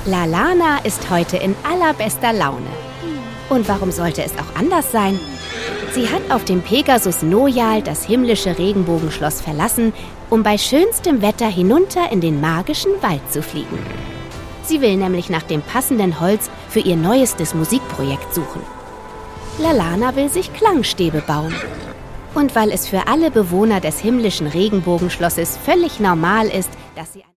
Lalana ist heute in allerbester Laune. Und warum sollte es auch anders sein? Sie hat auf dem Pegasus Nojal das himmlische Regenbogenschloss verlassen, um bei schönstem Wetter hinunter in den magischen Wald zu fliegen. Sie will nämlich nach dem passenden Holz für ihr neuestes Musikprojekt suchen. Lalana will sich Klangstäbe bauen. Und weil es für alle Bewohner des himmlischen Regenbogenschlosses völlig normal ist, dass sie